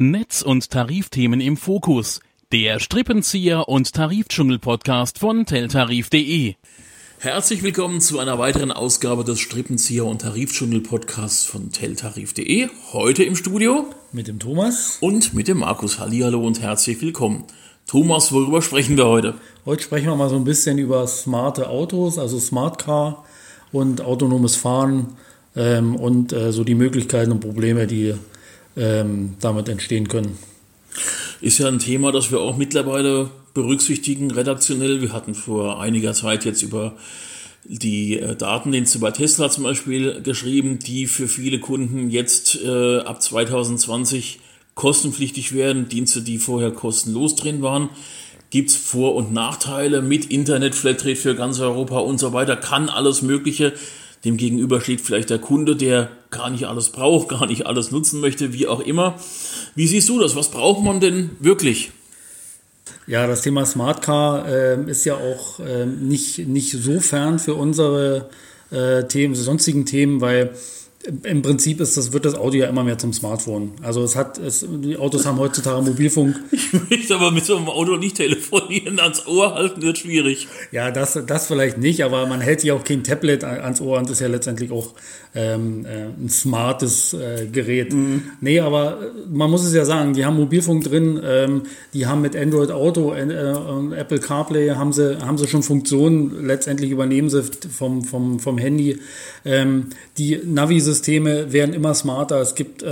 Netz- und Tarifthemen im Fokus. Der Strippenzieher und Tarifdschungel-Podcast von teltarif.de. Herzlich willkommen zu einer weiteren Ausgabe des Strippenzieher und Tarifdschungel-Podcasts von teltarif.de. Heute im Studio mit dem Thomas und mit dem Markus. Hallihallo und herzlich willkommen. Thomas, worüber sprechen wir heute? Heute sprechen wir mal so ein bisschen über smarte Autos, also Smart Car und autonomes Fahren und so die Möglichkeiten und Probleme, die damit entstehen können. Ist ja ein Thema, das wir auch mittlerweile berücksichtigen, redaktionell. Wir hatten vor einiger Zeit jetzt über die Datendienste bei Tesla zum Beispiel geschrieben, die für viele Kunden jetzt ab 2020 kostenpflichtig werden. Dienste, die vorher kostenlos drin waren. Gibt es Vor- und Nachteile mit Internet-Flatrate für ganz Europa und so weiter. Kann alles Mögliche. Demgegenüber steht vielleicht der Kunde, der gar nicht alles braucht, gar nicht alles nutzen möchte, wie auch immer. Wie siehst du das? Was braucht man denn wirklich? Ja, das Thema Smart Car ist ja auch nicht so fern für unsere sonstigen Themen, weil im Prinzip wird das Auto ja immer mehr zum Smartphone. Also die Autos haben heutzutage Mobilfunk. Ich möchte aber mit so einem Auto nicht telefonieren, ans Ohr halten wird schwierig. Ja, das vielleicht nicht, aber man hält sich auch kein Tablet ans Ohr und das ist ja letztendlich auch ein smartes Gerät. Mhm. Nee, aber man muss es ja sagen, die haben Mobilfunk drin, die haben mit Android Auto, Apple CarPlay haben sie schon Funktionen, letztendlich übernehmen sie vom Handy. Die Navi-Systeme werden immer smarter. Es gibt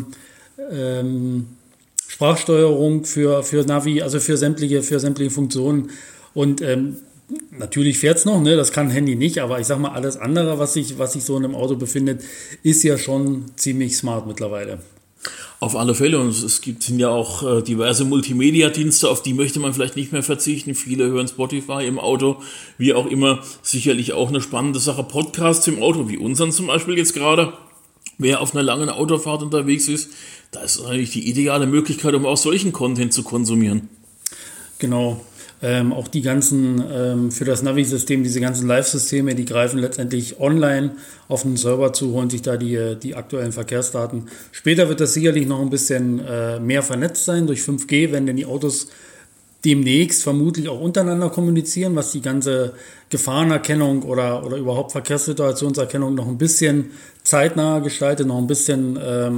Sprachsteuerung für Navi, also für sämtliche Funktionen. Und natürlich fährt es noch, ne? Das kann ein Handy nicht, aber ich sag mal, alles andere, was sich so in einem Auto befindet, ist ja schon ziemlich smart mittlerweile. Auf alle Fälle, und sind ja auch diverse Multimedia-Dienste, auf die möchte man vielleicht nicht mehr verzichten. Viele hören Spotify im Auto, wie auch immer. Sicherlich auch eine spannende Sache. Podcasts im Auto, wie unseren zum Beispiel jetzt gerade. Wer auf einer langen Autofahrt unterwegs ist, da ist eigentlich die ideale Möglichkeit, um auch solchen Content zu konsumieren. Genau. Auch die ganzen, für das Navi-System, diese ganzen Live-Systeme, die greifen letztendlich online auf den Server zu, holen sich da die aktuellen Verkehrsdaten. Später wird das sicherlich noch ein bisschen mehr vernetzt sein durch 5G, wenn denn die Autos demnächst vermutlich auch untereinander kommunizieren, was die ganze Gefahrenerkennung oder überhaupt Verkehrssituationserkennung noch ein bisschen zeitnah gestaltet, noch ein bisschen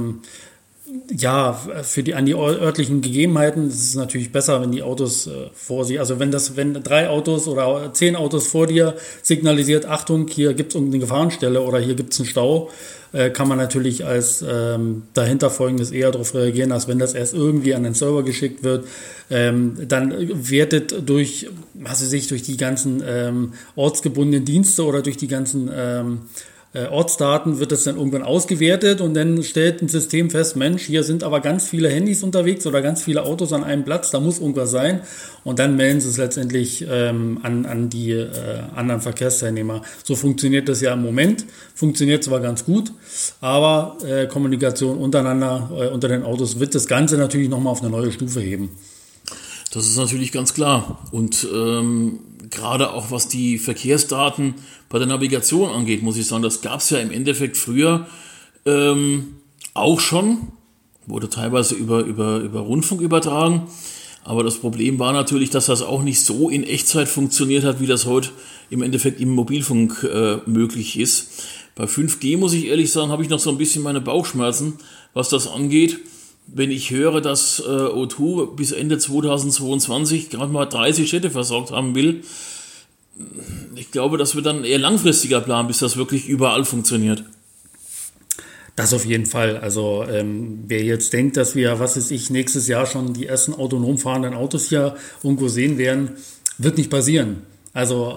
an die örtlichen Gegebenheiten. Es ist natürlich besser, wenn die Autos wenn 3 Autos oder 10 Autos vor dir signalisiert, Achtung, hier gibt es irgendeine Gefahrenstelle oder hier gibt es einen Stau, kann man natürlich als dahinter Folgendes eher darauf reagieren, als wenn das erst irgendwie an den Server geschickt wird. Dann wertet durch die ganzen ortsgebundenen Dienste oder durch die ganzen Ortsdaten wird das dann irgendwann ausgewertet und dann stellt ein System fest, Mensch, hier sind aber ganz viele Handys unterwegs oder ganz viele Autos an einem Platz, da muss irgendwas sein und dann melden sie es letztendlich an die anderen Verkehrsteilnehmer. So funktioniert das ja im Moment, funktioniert zwar ganz gut, aber Kommunikation untereinander, unter den Autos wird das Ganze natürlich nochmal auf eine neue Stufe heben. Das ist natürlich ganz klar und gerade auch was die Verkehrsdaten bei der Navigation angeht, muss ich sagen, das gab es ja im Endeffekt früher auch schon, wurde teilweise über Rundfunk übertragen, aber das Problem war natürlich, dass das auch nicht so in Echtzeit funktioniert hat, wie das heute im Endeffekt im Mobilfunk möglich ist. Bei 5G, muss ich ehrlich sagen, habe ich noch so ein bisschen meine Bauchschmerzen, was das angeht. Wenn ich höre, dass O2 bis Ende 2022 gerade mal 30 Städte versorgt haben will, ich glaube, das wird dann ein eher langfristiger Plan, bis das wirklich überall funktioniert. Das auf jeden Fall. Also wer jetzt denkt, dass wir, nächstes Jahr schon die ersten autonom fahrenden Autos hier irgendwo sehen werden, wird nicht passieren. Also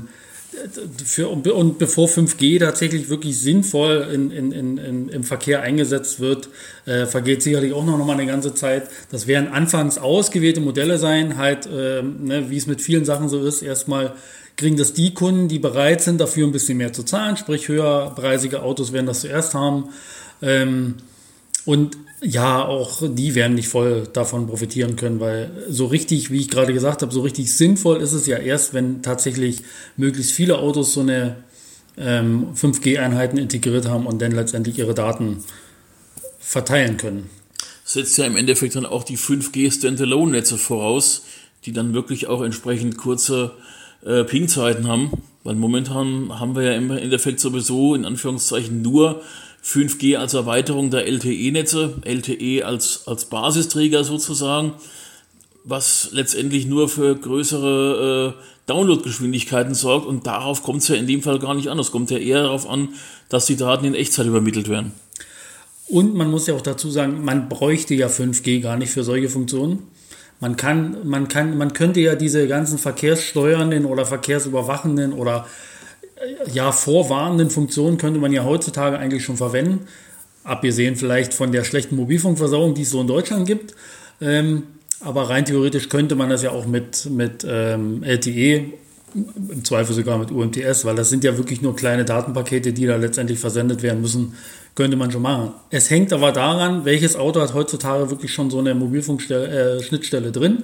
bevor 5G tatsächlich wirklich sinnvoll im Verkehr eingesetzt wird, vergeht sicherlich auch noch mal eine ganze Zeit. Das werden anfangs ausgewählte Modelle sein, wie es mit vielen Sachen so ist. Erstmal kriegen das die Kunden, die bereit sind, dafür ein bisschen mehr zu zahlen, sprich höherpreisige Autos werden das zuerst haben. Und ja, auch die werden nicht voll davon profitieren können, weil so richtig, wie ich gerade gesagt habe, so richtig sinnvoll ist es ja erst, wenn tatsächlich möglichst viele Autos so eine 5G-Einheiten integriert haben und dann letztendlich ihre Daten verteilen können. setzt ja im Endeffekt dann auch die 5G-Standalone-Netze voraus, die dann wirklich auch entsprechend kurze Ping-Zeiten haben, weil momentan haben wir ja im Endeffekt sowieso in Anführungszeichen nur 5G als Erweiterung der LTE-Netze, LTE als Basisträger sozusagen, was letztendlich nur für größere Downloadgeschwindigkeiten sorgt, und darauf kommt es ja in dem Fall gar nicht an. Es kommt ja eher darauf an, dass die Daten in Echtzeit übermittelt werden. Und man muss ja auch dazu sagen, man bräuchte ja 5G gar nicht für solche Funktionen. Man könnte ja diese ganzen verkehrssteuernden oder verkehrsüberwachenden oder vorwarnenden Funktionen könnte man ja heutzutage eigentlich schon verwenden. Abgesehen vielleicht von der schlechten Mobilfunkversorgung, die es so in Deutschland gibt. Aber rein theoretisch könnte man das ja auch mit LTE, im Zweifel sogar mit UMTS, weil das sind ja wirklich nur kleine Datenpakete, die da letztendlich versendet werden müssen, könnte man schon machen. Es hängt aber daran, welches Auto hat heutzutage wirklich schon so eine Mobilfunkschnittstelle drin.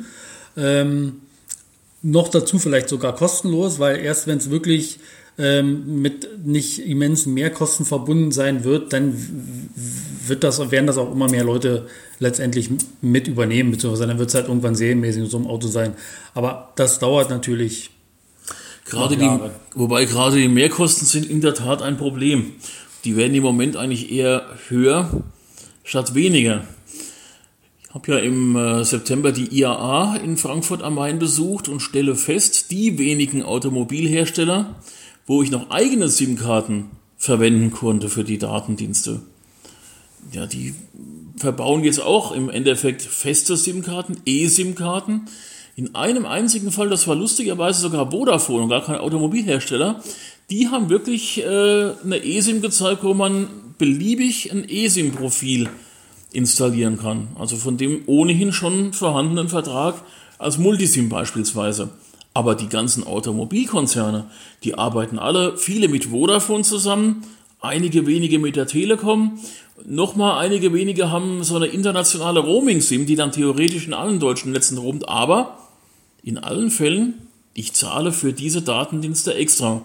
Noch dazu vielleicht sogar kostenlos, weil erst wenn es wirklich mit nicht immensen Mehrkosten verbunden sein wird, dann werden das auch immer mehr Leute letztendlich mit übernehmen, beziehungsweise dann wird es halt irgendwann serienmäßig in so einem Auto sein. Aber das dauert natürlich wobei gerade die Mehrkosten sind in der Tat ein Problem. Die werden im Moment eigentlich eher höher statt weniger. Ich habe ja im September die IAA in Frankfurt am Main besucht und stelle fest, die wenigen Automobilhersteller, wo ich noch eigene SIM-Karten verwenden konnte für die Datendienste, ja, die verbauen jetzt auch im Endeffekt feste SIM-Karten, eSIM-Karten. In einem einzigen Fall, das war lustigerweise sogar Vodafone und gar kein Automobilhersteller, die haben wirklich eine eSIM gezeigt, wo man beliebig ein eSIM-Profil installieren kann. Also von dem ohnehin schon vorhandenen Vertrag als Multisim beispielsweise. Aber die ganzen Automobilkonzerne, die arbeiten viele mit Vodafone zusammen, einige wenige mit der Telekom, nochmal einige wenige haben so eine internationale Roaming-SIM, die dann theoretisch in allen deutschen Netzen roamt, aber in allen Fällen, ich zahle für diese Datendienste extra.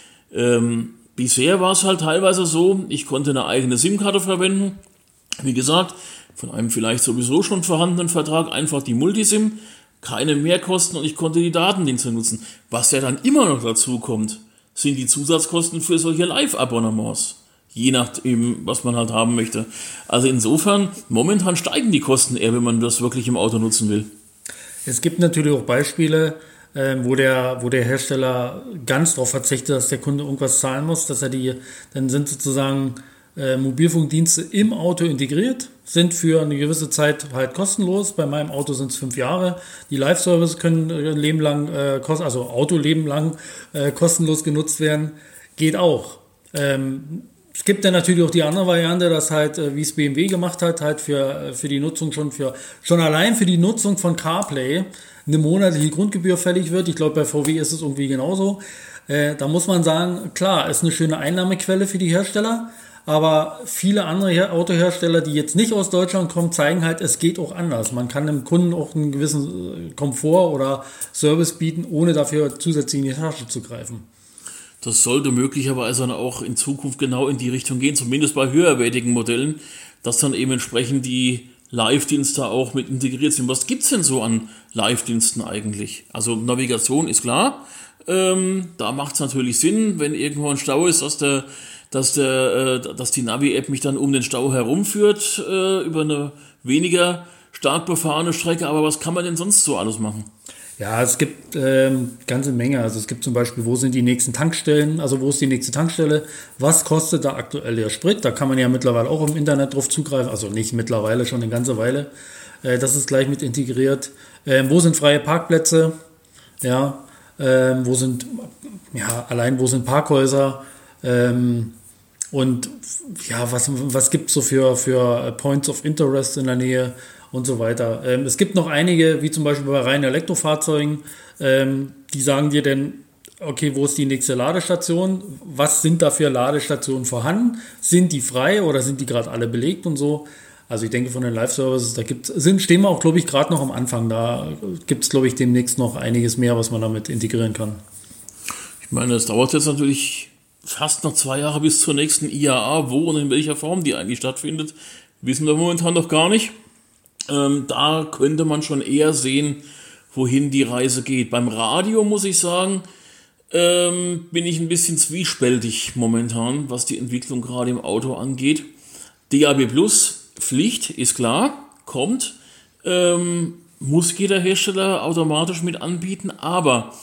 Bisher war es halt teilweise so, ich konnte eine eigene SIM-Karte verwenden, wie gesagt, von einem vielleicht sowieso schon vorhandenen Vertrag einfach die Multisim, keine Mehrkosten und ich konnte die Datendienste nutzen. Was ja dann immer noch dazu kommt, sind die Zusatzkosten für solche Live-Abonnements. Je nachdem, was man halt haben möchte. Also insofern, momentan steigen die Kosten eher, wenn man das wirklich im Auto nutzen will. Es gibt natürlich auch Beispiele, wo der Hersteller ganz darauf verzichtet, dass der Kunde irgendwas zahlen muss, dann sind sozusagen Mobilfunkdienste im Auto integriert, sind für eine gewisse Zeit halt kostenlos. Bei meinem Auto sind es 5 Jahre. Die Live-Services können ein Leben lang, also Autoleben lang kostenlos genutzt werden. Geht auch. Es gibt dann natürlich auch die andere Variante, dass halt, wie es BMW gemacht hat, halt für die Nutzung schon allein für die Nutzung von CarPlay eine monatliche Grundgebühr fällig wird. Ich glaube, bei VW ist es irgendwie genauso. Da muss man sagen, klar, ist eine schöne Einnahmequelle für die Hersteller, aber viele andere Autohersteller, die jetzt nicht aus Deutschland kommen, zeigen halt, es geht auch anders. Man kann dem Kunden auch einen gewissen Komfort oder Service bieten, ohne dafür zusätzlich in die Tasche zu greifen. Das sollte möglicherweise dann auch in Zukunft genau in die Richtung gehen, zumindest bei höherwertigen Modellen, dass dann eben entsprechend die Live-Dienste auch mit integriert sind. Was gibt's denn so an Live-Diensten eigentlich? Also Navigation ist klar, da macht's natürlich Sinn, wenn irgendwo ein Stau ist, dass die Navi-App mich dann um den Stau herumführt, über eine weniger stark befahrene Strecke. Aber was kann man denn sonst so alles machen? Ja, es gibt ganze Menge. Also es gibt zum Beispiel, wo sind die nächsten Tankstellen, also wo ist die nächste Tankstelle, was kostet da aktuell der Sprit? Da kann man ja mittlerweile auch im Internet drauf zugreifen, also nicht mittlerweile, schon eine ganze Weile. Das ist gleich mit integriert. Wo sind freie Parkplätze? Ja, wo sind Parkhäuser? Und ja, was gibt es so für Points of Interest in der Nähe und so weiter. Es gibt noch einige, wie zum Beispiel bei reinen Elektrofahrzeugen, die sagen dir dann, okay, wo ist die nächste Ladestation? Was sind da für Ladestationen vorhanden? Sind die frei oder sind die gerade alle belegt und so? Also ich denke, von den Live-Services, stehen wir auch, glaube ich, gerade noch am Anfang. Da gibt es, glaube ich, demnächst noch einiges mehr, was man damit integrieren kann. Ich meine, es dauert jetzt natürlich fast noch 2 Jahre bis zur nächsten IAA. Wo und in welcher Form die eigentlich stattfindet, wissen wir momentan noch gar nicht. Da könnte man schon eher sehen, wohin die Reise geht. Beim Radio muss ich sagen, bin ich ein bisschen zwiespältig momentan, was die Entwicklung gerade im Auto angeht. DAB Plus, Pflicht, ist klar, kommt, muss jeder Hersteller automatisch mit anbieten, aber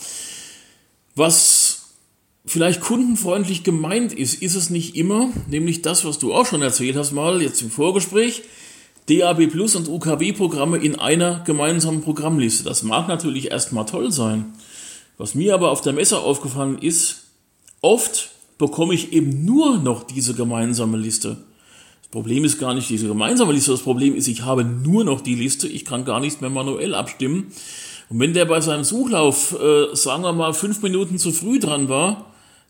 was vielleicht kundenfreundlich gemeint ist es nicht immer, nämlich das, was du auch schon erzählt hast, mal jetzt im Vorgespräch, DAB Plus und UKW-Programme in einer gemeinsamen Programmliste. Das mag natürlich erstmal toll sein. Was mir aber auf der Messe aufgefallen ist, oft bekomme ich eben nur noch diese gemeinsame Liste. Das Problem ist gar nicht diese gemeinsame Liste, das Problem ist, ich habe nur noch die Liste, ich kann gar nichts mehr manuell abstimmen. Und wenn der bei seinem Suchlauf, sagen wir mal, 5 Minuten zu früh dran war,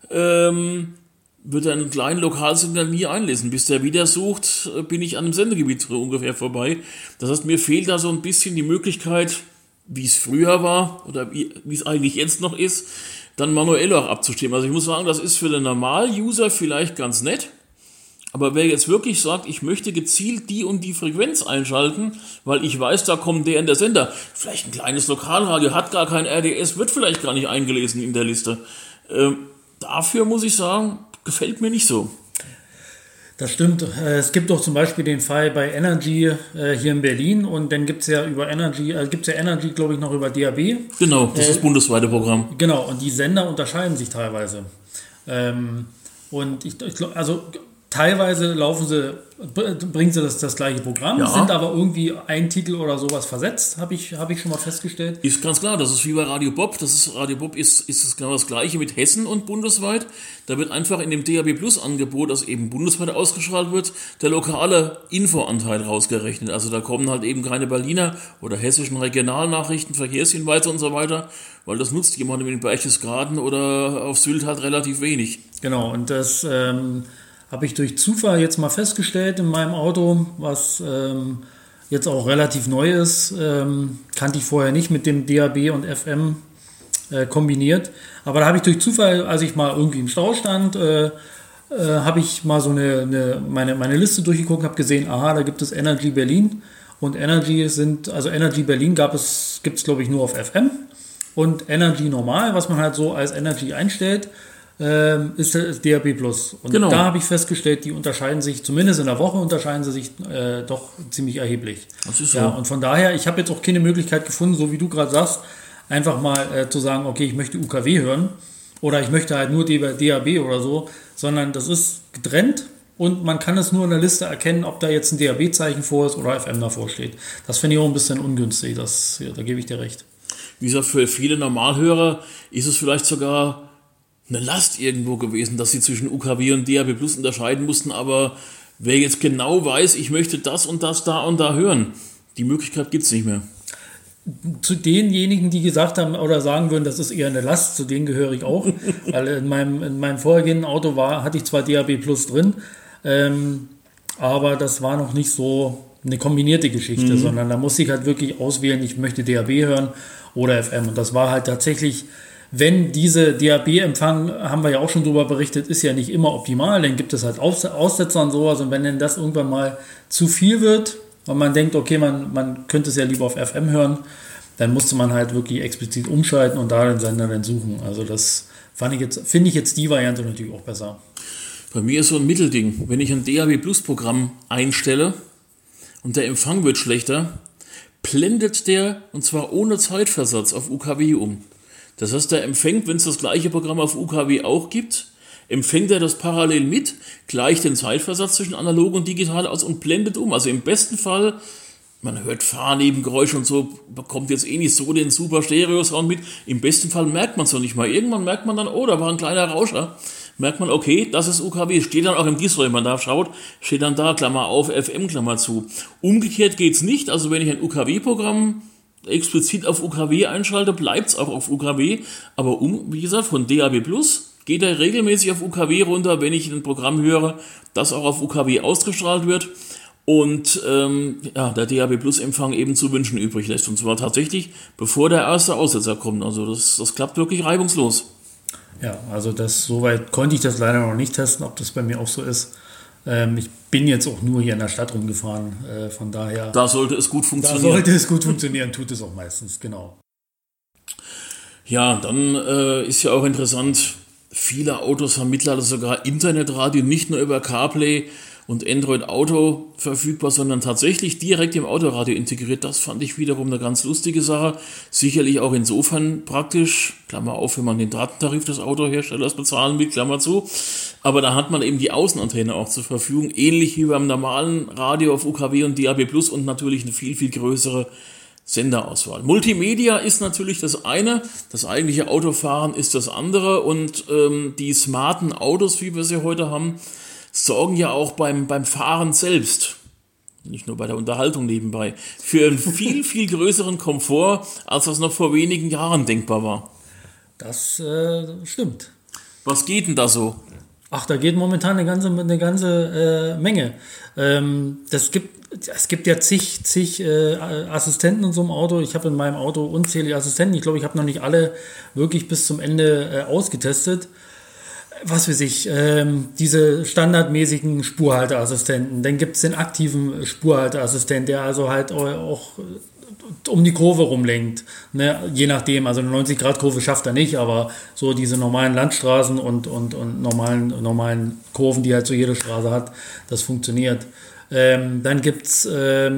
wird er einen kleinen Lokalsender nie einlesen. Bis der wieder sucht, bin ich an dem Sendegebiet ungefähr vorbei. Das heißt, mir fehlt da so ein bisschen die Möglichkeit, wie es früher war oder wie es eigentlich jetzt noch ist, dann manuell auch abzustimmen. Also ich muss sagen, das ist für den Normal-User vielleicht ganz nett, aber wer jetzt wirklich sagt, ich möchte gezielt die und die Frequenz einschalten, weil ich weiß, da kommt der in der Sender, vielleicht ein kleines Lokalradio, hat gar kein RDS, wird vielleicht gar nicht eingelesen in der Liste. Dafür muss ich sagen, gefällt mir nicht so. Das stimmt. Es gibt doch zum Beispiel den Fall bei Energy hier in Berlin und dann gibt es ja über Energy, Energy, glaube ich, noch über DAB. Genau, das ist das bundesweite Programm. Genau, und die Sender unterscheiden sich teilweise. Und ich glaube, also teilweise bringen sie das gleiche Programm, sind aber irgendwie ein Titel oder sowas versetzt, habe ich schon mal festgestellt. Ist ganz klar, das ist wie bei Radio Bob. Radio Bob ist genau das Gleiche mit Hessen und bundesweit. Da wird einfach in dem DAB Plus Angebot, das eben bundesweit ausgestrahlt wird, der lokale Infoanteil rausgerechnet. Also da kommen halt eben keine Berliner oder hessischen Regionalnachrichten, Verkehrshinweise und so weiter, weil das nutzt jemandem in Berchtesgaden oder auf Sylt halt relativ wenig. Genau, und das habe ich durch Zufall jetzt mal festgestellt in meinem Auto, was jetzt auch relativ neu ist. Kannte ich vorher nicht mit dem DAB und FM kombiniert. Aber da habe ich durch Zufall, als ich mal irgendwie im Stau stand, habe ich mal so meine Liste durchgeguckt, habe gesehen, aha, da gibt es Energy Berlin. Und Energy Berlin gibt es glaube ich nur auf FM. Und Energy normal, was man halt so als Energy einstellt, ist DAB Plus. Und da habe ich festgestellt, die unterscheiden sich, zumindest in der Woche unterscheiden sie sich doch ziemlich erheblich. Das ist so. Ja, und von daher, ich habe jetzt auch keine Möglichkeit gefunden, so wie du gerade sagst, einfach mal zu sagen, okay, ich möchte UKW hören oder ich möchte halt nur DAB oder so, sondern das ist getrennt und man kann es nur in der Liste erkennen, ob da jetzt ein DAB-Zeichen vor ist oder FM davor steht. Das finde ich auch ein bisschen ungünstig, da gebe ich dir recht. Wie gesagt, für viele Normalhörer ist es vielleicht sogar eine Last irgendwo gewesen, dass sie zwischen UKW und DAB Plus unterscheiden mussten, aber wer jetzt genau weiß, ich möchte das und das da und da hören, die Möglichkeit gibt es nicht mehr. Zu denjenigen, die gesagt haben oder sagen würden, das ist eher eine Last, zu denen gehöre ich auch, weil in meinem vorhergehenden Auto hatte ich zwar DAB Plus drin, aber das war noch nicht so eine kombinierte Geschichte, sondern da musste ich halt wirklich auswählen, ich möchte DAB hören oder FM und das war halt tatsächlich. Wenn diese DAB-Empfang, haben wir ja auch schon drüber berichtet, ist ja nicht immer optimal, dann gibt es halt Aussetzer und sowas und wenn dann das irgendwann mal zu viel wird und man denkt, okay, man könnte es ja lieber auf FM hören, dann musste man halt wirklich explizit umschalten und da den Sender dann suchen. Also das finde ich jetzt die Variante natürlich auch besser. Bei mir ist so ein Mittelding. Wenn ich ein DAB Plus Programm einstelle und der Empfang wird schlechter, blendet der, und zwar ohne Zeitversatz, auf UKW um. Das heißt, der empfängt, wenn es das gleiche Programm auf UKW auch gibt, empfängt er das parallel mit, gleicht den Zeitversatz zwischen analog und digital aus und blendet um. Also im besten Fall, man hört Fahrnebengeräusche und so, bekommt jetzt nicht so den super Stereo-Sound mit. Im besten Fall merkt man es noch nicht mal. Irgendwann merkt man dann, oh, da war ein kleiner Rauscher. Merkt man, okay, das ist UKW. Steht dann auch im Display, wenn man da schaut, steht dann da, Klammer auf, FM, Klammer zu. Umgekehrt geht's nicht. Also wenn ich ein UKW-Programm explizit auf UKW einschalte, bleibt es auch auf UKW, aber wie gesagt, von DAB Plus geht er regelmäßig auf UKW runter, wenn ich ein Programm höre, das auch auf UKW ausgestrahlt wird und der DAB Plus Empfang eben zu wünschen übrig lässt und zwar tatsächlich, bevor der erste Aussetzer kommt, also das klappt wirklich reibungslos. Ja, also soweit konnte ich das leider noch nicht testen, ob das bei mir auch so ist. Ich bin jetzt auch nur hier in der Stadt rumgefahren, von daher. Da sollte es gut funktionieren. Da sollte es gut funktionieren, tut es auch meistens, genau. Ja, dann ist ja auch interessant, viele Autos haben mittlerweile sogar Internetradio, nicht nur über CarPlay und Android Auto verfügbar, sondern tatsächlich direkt im Autoradio integriert. Das fand ich wiederum eine ganz lustige Sache. Sicherlich auch insofern praktisch, Klammer auf, wenn man den Datentarif des Autoherstellers bezahlen will, Klammer zu. Aber da hat man eben die Außenantenne auch zur Verfügung, ähnlich wie beim normalen Radio auf UKW und DAB+ und natürlich eine viel, viel größere Senderauswahl. Multimedia ist natürlich das eine, das eigentliche Autofahren ist das andere und die smarten Autos, wie wir sie heute haben, sorgen ja auch beim Fahren selbst, nicht nur bei der Unterhaltung nebenbei, für einen viel, viel größeren Komfort, als das noch vor wenigen Jahren denkbar war. Das stimmt. Was geht denn da so? Ach, da geht momentan eine ganze Menge. Es gibt ja zig Assistenten in so einem Auto. Ich habe in meinem Auto unzählige Assistenten. Ich glaube, ich habe noch nicht alle wirklich bis zum Ende ausgetestet. Was weiß ich, diese standardmäßigen Spurhalteassistenten. Dann gibt es den aktiven Spurhalteassistent, der also halt auch um die Kurve rumlenkt. Ne? Je nachdem, also eine 90-Grad-Kurve schafft er nicht, aber so diese normalen Landstraßen und normalen Kurven, die halt so jede Straße hat, das funktioniert. Dann gibt es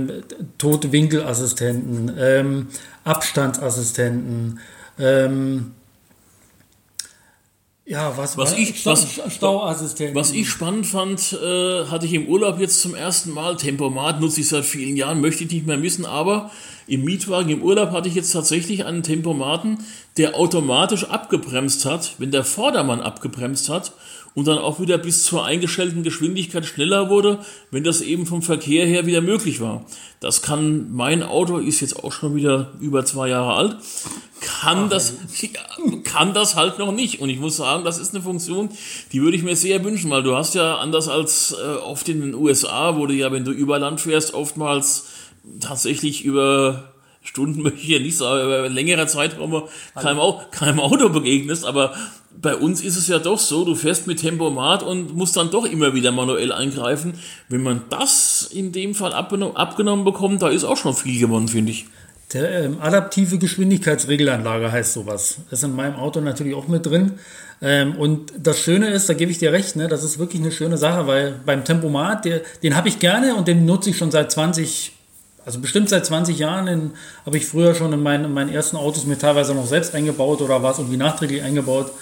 Totwinkelassistenten, Abstandsassistenten, Stauassistenten. Was ich spannend fand, hatte ich im Urlaub jetzt zum ersten Mal. Tempomat nutze ich seit vielen Jahren, möchte ich nicht mehr missen, aber im Mietwagen im Urlaub hatte ich jetzt tatsächlich einen Tempomaten, der automatisch abgebremst hat, wenn der Vordermann abgebremst hat und dann auch wieder bis zur eingestellten Geschwindigkeit schneller wurde, wenn das eben vom Verkehr her wieder möglich war. Das kann, mein Auto ist jetzt auch schon wieder über 2 Jahre alt, kann das halt noch nicht. Und ich muss sagen, das ist eine Funktion, die würde ich mir sehr wünschen, weil du hast ja anders als oft in den USA, wo du ja, wenn du über Land fährst, oftmals tatsächlich über Stunden, möchte ich ja nicht sagen, über längere Zeitraum keinem Auto begegnest, aber bei uns ist es ja doch so, du fährst mit Tempomat und musst dann doch immer wieder manuell eingreifen. Wenn man das in dem Fall abgenommen bekommt, da ist auch schon viel gewonnen, finde ich. Der adaptive Geschwindigkeitsregelanlage heißt sowas. Das ist in meinem Auto natürlich auch mit drin. Und das Schöne ist, da gebe ich dir recht, ne, das ist wirklich eine schöne Sache, weil beim Tempomat, den habe ich gerne und den nutze ich schon bestimmt seit 20 Jahren. Den habe ich früher schon in meinen ersten Autos mir teilweise noch selbst eingebaut oder war es irgendwie nachträglich eingebaut.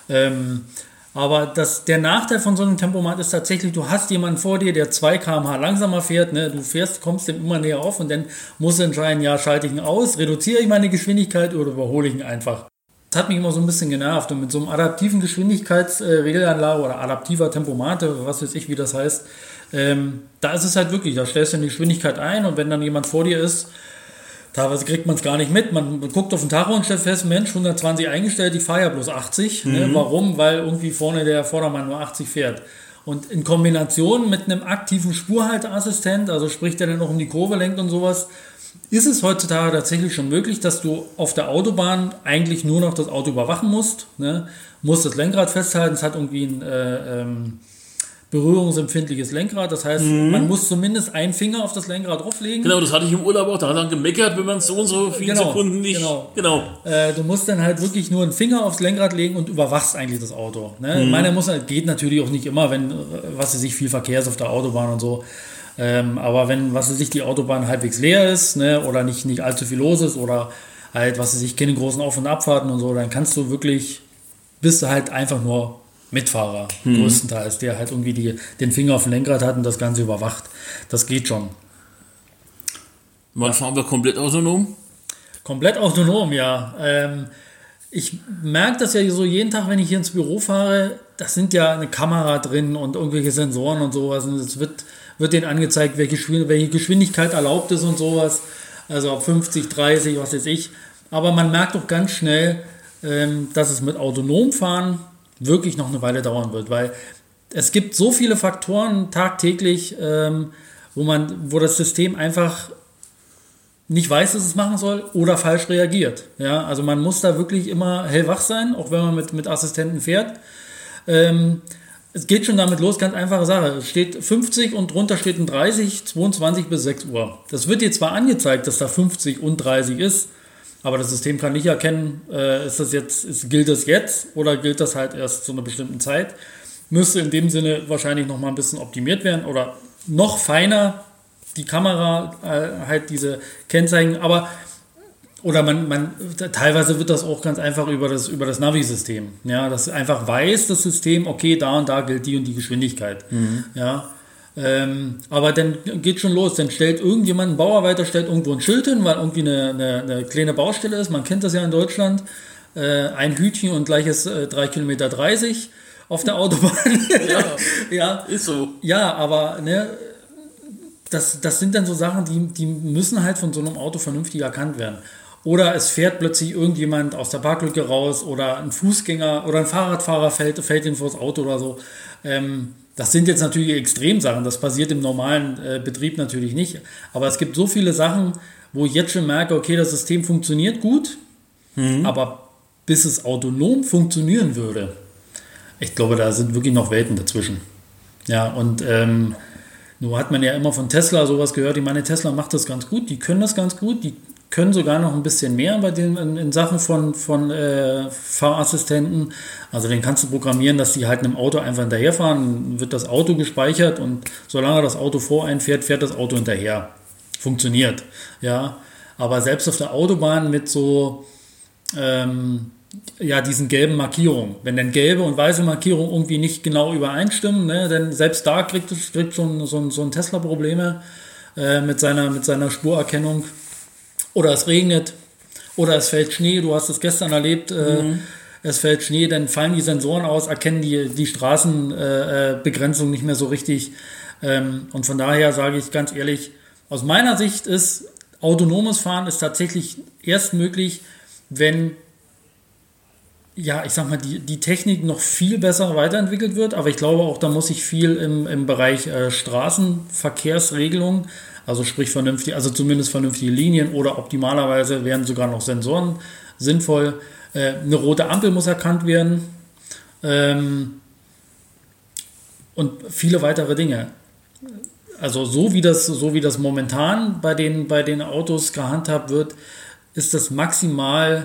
Aber der Nachteil von so einem Tempomat ist tatsächlich, du hast jemanden vor dir, der 2 km/h langsamer fährt, ne? Du kommst dem immer näher auf und dann musst du entscheiden, ja, schalte ich ihn aus, reduziere ich meine Geschwindigkeit oder überhole ich ihn einfach. Das hat mich immer so ein bisschen genervt und mit so einem adaptiven Geschwindigkeitsregelanlage oder adaptiver Tempomat, was weiß ich, wie das heißt, da ist es halt wirklich, da stellst du die Geschwindigkeit ein und wenn dann jemand vor dir ist, teilweise kriegt man es gar nicht mit. Man guckt auf den Tacho und stellt fest, Mensch, 120 eingestellt, ich fahre ja bloß 80. Ne? Warum? Weil irgendwie vorne der Vordermann nur 80 fährt. Und in Kombination mit einem aktiven Spurhalteassistent, also sprich, der dann noch um die Kurve lenkt und sowas, ist es heutzutage tatsächlich schon möglich, dass du auf der Autobahn eigentlich nur noch das Auto überwachen musst. Ne? Musst das Lenkrad festhalten, es hat irgendwie ein berührungsempfindliches Lenkrad. Das heißt, man muss zumindest einen Finger auf das Lenkrad drauflegen. Genau, das hatte ich im Urlaub auch. Da hat er gemeckert, wenn man so und so viele Sekunden nicht... Genau. Du musst dann halt wirklich nur einen Finger aufs Lenkrad legen und überwachst eigentlich das Auto. Ne? Geht natürlich auch nicht immer, wenn, viel Verkehr ist auf der Autobahn und so. Aber wenn, die Autobahn halbwegs leer ist, ne, oder nicht allzu viel los ist oder halt, keine großen Auf- und Abfahrten und so, dann bist du halt einfach nur Mitfahrer, größtenteils, der halt irgendwie den Finger auf dem Lenkrad hat und das Ganze überwacht. Das geht schon. Wann fahren wir komplett autonom? Komplett autonom, ja. Ich merke das ja so jeden Tag, wenn ich hier ins Büro fahre, da sind ja eine Kamera drin und irgendwelche Sensoren und sowas. Und es wird denen angezeigt, welche Geschwindigkeit erlaubt ist und sowas. Also ab 50, 30, was weiß ich. Aber man merkt doch ganz schnell, dass es mit autonom fahren wirklich noch eine Weile dauern wird, weil es gibt so viele Faktoren tagtäglich, wo das System einfach nicht weiß, was es machen soll oder falsch reagiert. Ja, also man muss da wirklich immer hellwach sein, auch wenn man mit Assistenten fährt. Es geht schon damit los, ganz einfache Sache. Es steht 50 und drunter steht ein 30, 22 bis 6 Uhr. Das wird dir zwar angezeigt, dass da 50 und 30 ist, aber das System kann nicht erkennen, gilt das jetzt oder gilt das halt erst zu einer bestimmten Zeit. Müsste in dem Sinne wahrscheinlich noch mal ein bisschen optimiert werden oder noch feiner die Kamera halt diese Kennzeichen, aber oder teilweise wird das auch ganz einfach über das Navi-System. Ja, das einfach weiß das System, okay, da und da gilt die und die Geschwindigkeit. Ja, aber dann geht schon los. Dann stellt irgendjemand, ein Bauarbeiter stellt irgendwo ein Schild hin, weil irgendwie eine kleine Baustelle ist. Man kennt das ja in Deutschland. Ein Hütchen und gleiches 3,30 Kilometer auf der Autobahn. Ja, ja, ist so. Ja, aber ne, das sind dann so Sachen, die müssen halt von so einem Auto vernünftig erkannt werden. Oder es fährt plötzlich irgendjemand aus der Parklücke raus oder ein Fußgänger oder ein Fahrradfahrer fällt ihm vors Auto oder so. Das sind jetzt natürlich Extremsachen, das passiert im normalen Betrieb natürlich nicht. Aber es gibt so viele Sachen, wo ich jetzt schon merke, okay, das System funktioniert gut, aber bis es autonom funktionieren würde, ich glaube, da sind wirklich noch Welten dazwischen. Ja, und nur hat man ja immer von Tesla sowas gehört. Ich meine, Tesla macht das ganz gut, die können das ganz gut, die können sogar noch ein bisschen mehr bei den in Sachen von Fahrassistenten. Also den kannst du programmieren, dass die halt einem Auto einfach hinterherfahren, wird das Auto gespeichert und solange das Auto vor einen fährt, fährt das Auto hinterher. Funktioniert, ja. Aber selbst auf der Autobahn mit so diesen gelben Markierungen. Wenn dann gelbe und weiße Markierungen irgendwie nicht genau übereinstimmen, ne, dann selbst da kriegt schon so ein Tesla Probleme mit seiner Spurerkennung. Oder es regnet, oder es fällt Schnee, du hast es gestern erlebt, es fällt Schnee, dann fallen die Sensoren aus, erkennen die Straßenbegrenzung nicht mehr so richtig. Und von daher sage ich ganz ehrlich, aus meiner Sicht ist autonomes Fahren ist tatsächlich erst möglich, wenn die Technik noch viel besser weiterentwickelt wird, aber ich glaube auch, da muss sich viel im Bereich Straßenverkehrsregelung, also sprich zumindest vernünftige Linien oder optimalerweise wären sogar noch Sensoren sinnvoll. Eine rote Ampel muss erkannt werden und viele weitere Dinge. Also so wie das momentan bei den Autos gehandhabt wird, ist das maximale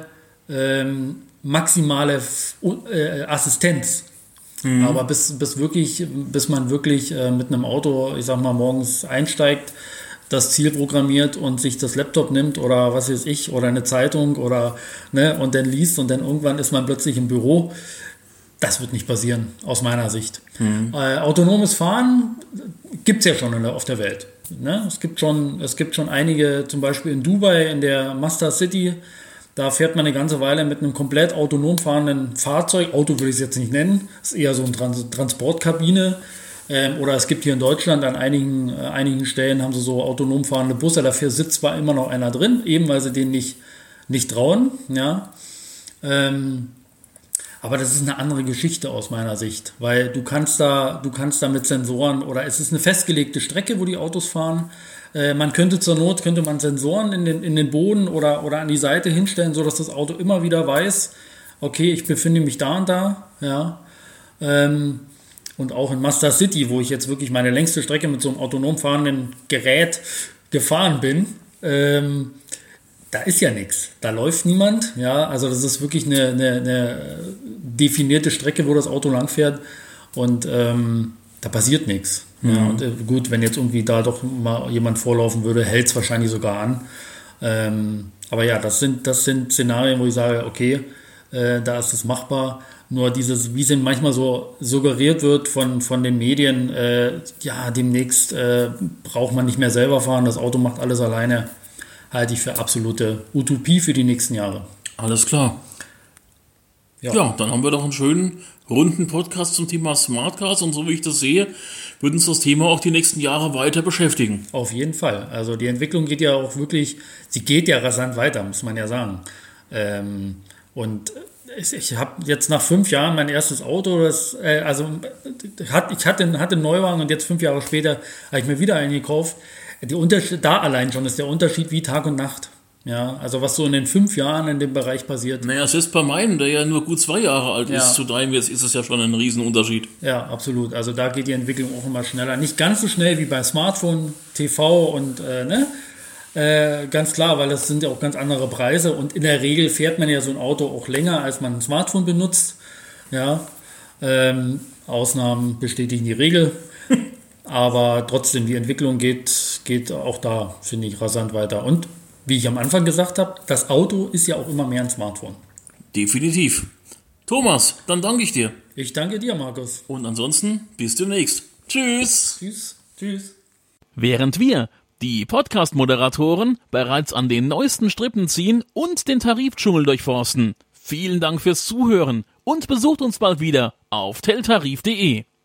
Assistenz. Aber bis man wirklich mit einem Auto, ich sag mal, morgens einsteigt, das Ziel programmiert und sich das Laptop nimmt oder was weiß ich, oder eine Zeitung oder ne, und dann liest und dann irgendwann ist man plötzlich im Büro. Das wird nicht passieren, aus meiner Sicht. Autonomes Fahren gibt es ja schon auf der Welt. Ne? Es gibt schon einige, zum Beispiel in Dubai, in der Master City, da fährt man eine ganze Weile mit einem komplett autonom fahrenden Fahrzeug. Auto würde ich es jetzt nicht nennen, ist eher so eine Transportkabine. Oder es gibt hier in Deutschland an einigen Stellen haben sie so autonom fahrende Busse, dafür sitzt zwar immer noch einer drin, eben weil sie den nicht trauen. Ja. Aber das ist eine andere Geschichte aus meiner Sicht, weil du kannst da mit Sensoren oder es ist eine festgelegte Strecke, wo die Autos fahren. Man könnte Sensoren in den Boden oder an die Seite hinstellen, sodass das Auto immer wieder weiß, okay, ich befinde mich da und da. Ja. Und auch in Master City, wo ich jetzt wirklich meine längste Strecke mit so einem autonom fahrenden Gerät gefahren bin, da ist ja nichts. Da läuft niemand. Ja, also das ist wirklich eine definierte Strecke, wo das Auto langfährt und da passiert nichts. Ja, und gut, wenn jetzt irgendwie da doch mal jemand vorlaufen würde, hält es wahrscheinlich sogar an. Aber ja, das sind Szenarien, wo ich sage, okay, da ist es machbar. Nur wie es manchmal so suggeriert wird von den Medien, demnächst braucht man nicht mehr selber fahren, das Auto macht alles alleine, halte ich für absolute Utopie für die nächsten Jahre. Alles klar. Ja, dann haben wir doch einen schönen, runden Podcast zum Thema Smartcars und so wie ich das sehe, wird uns das Thema auch die nächsten Jahre weiter beschäftigen. Auf jeden Fall. Also die Entwicklung geht ja auch wirklich, sie geht ja rasant weiter, muss man ja sagen. Und ich habe jetzt nach 5 Jahren mein erstes Auto, ich hatte einen Neuwagen und jetzt 5 Jahre später habe ich mir wieder einen gekauft. Da allein schon ist der Unterschied wie Tag und Nacht. Ja, also was so in den 5 Jahren in dem Bereich passiert. Naja, selbst bei meinem, der ja nur gut 2 Jahre alt Ja. ist, zu deinem jetzt ist es ja schon ein Riesenunterschied. Ja, absolut. Also da geht die Entwicklung auch immer schneller. Nicht ganz so schnell wie bei Smartphone, TV und ganz klar, weil das sind ja auch ganz andere Preise und in der Regel fährt man ja so ein Auto auch länger, als man ein Smartphone benutzt. Ja, Ausnahmen bestätigen die Regel. Aber trotzdem, die Entwicklung geht auch da, finde ich, rasant weiter. Und wie ich am Anfang gesagt habe, das Auto ist ja auch immer mehr ein Smartphone. Definitiv. Thomas, dann danke ich dir. Ich danke dir, Markus. Und ansonsten bis demnächst. Tschüss. Tschüss. Tschüss. Während wir, die Podcast-Moderatoren, bereits an den neuesten Strippen ziehen und den Tarifdschungel durchforsten. Vielen Dank fürs Zuhören und besucht uns bald wieder auf teltarif.de.